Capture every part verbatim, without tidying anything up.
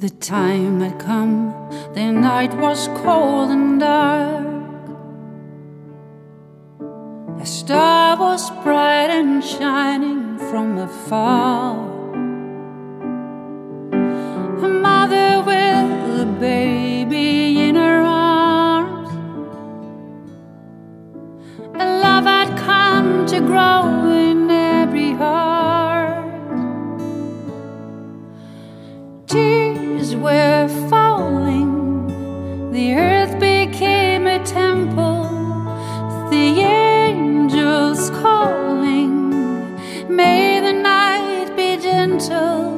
The time had come, the night was cold and dark. A star was bright and shining from afar. A mother with a baby in her arms. A love had come to grow in every heart. Tears were falling, the earth became a temple. The angels calling, may the night be gentle.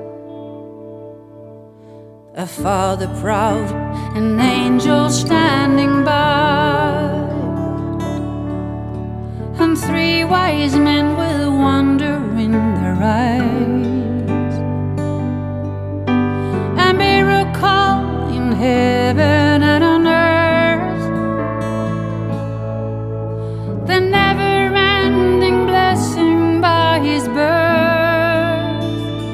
A father proud, an angel standing by, and three wise men with wonder in their eyes. A miracle in heaven and on earth, the never-ending blessing by his birth.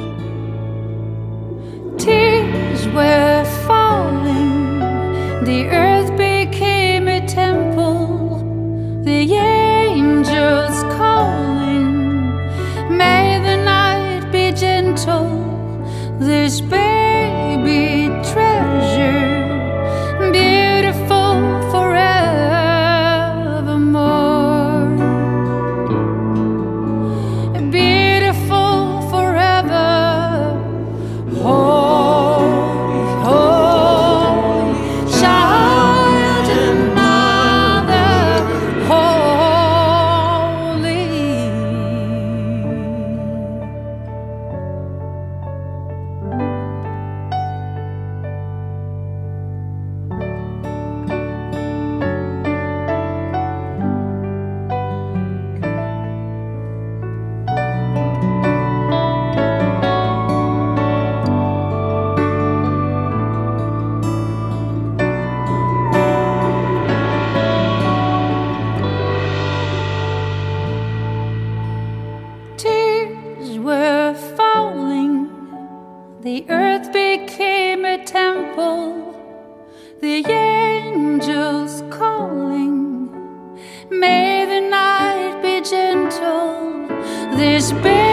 Tears were falling, the earth became a temple. The angels calling, may the night be gentle. This baby treasure, beautiful forevermore, beautiful forever. Holy, holy, child and mother, holy. Tears were falling, the earth became a temple. The angels calling, may the night be gentle. This baby